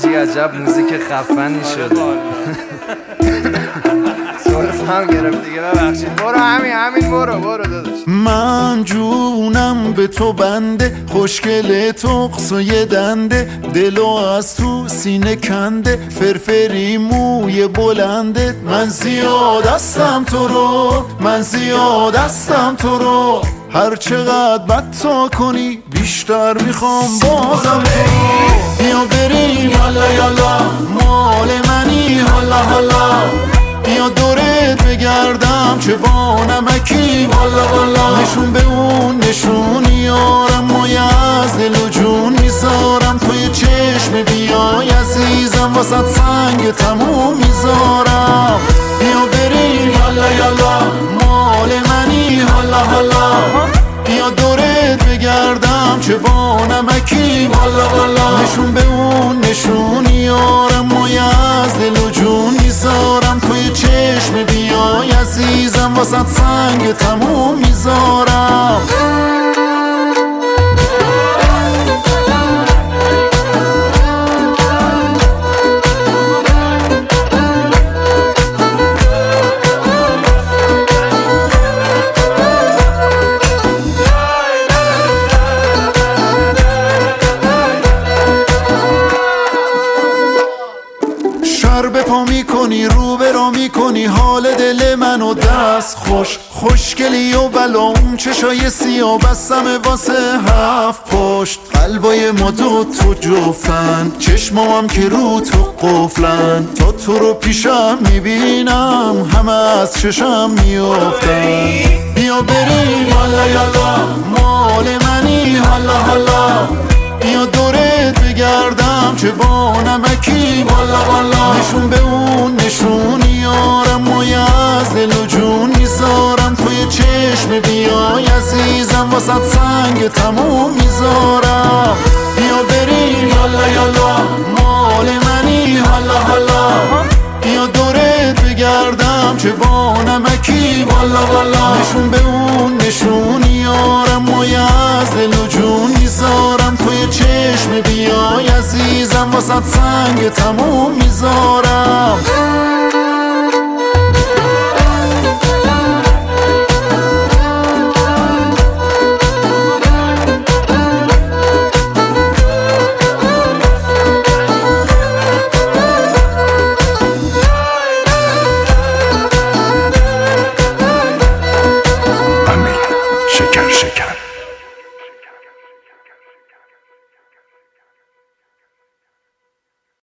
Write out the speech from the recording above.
حاجی عجب موزیک خفنی شده. هم گرفت دیگه، ببخشید. برو همین برو داداش. من جونم به تو بنده، خوشگل تقص و یه دنده، دلو از تو سینه کنده، فرفری موی بلنده. من زیادستم تو رو، هر چقدر بد تا کنی بیشتر میخوام بازم تو رو. بیا بریم یالا مال منی حالا، بیا دورت بگردم چه با نمکی والا. نشون به اون نشونیارم، مایه از دل و جون میذارم، توی چشم بیای عزیزم واسه سنگ تموم میذارم. بیا بریم یالا مال منی حالا، بیا دورت بگردم چه با نمکی والا. نشون به اون نشونیارم، مایه از دل و جون میذارم، توی چشم بیای عزیزم واسه سنگ تموم میذارم. به پا میکنی رو به را میکنی، حال دل منو دست خوشگلی و بلام، چشای سیاه بستم واسه 7 پشت، قلبای ما تو جفتن، چشمام که رو تو قفلن، تا تو رو پیشم میبینم همه از چشم میافتن. بیا بریم یالا مال منی حالا، بیا دورت بگردم چه با نمکی والا. نشون به اون نشونیارم، مایه از دل و جون میذارم، توی چشم بیای عزیزم واسه سنگ تموم میذارم. بیا بریم یالا مال منی حالا، بیا دورت بگردم چه با نمکی والا. نشون به اون نشونیارم، مایه از دل و جون میذارم، توی چشم بیای عزیزم واسه سنگ تموم میذارم.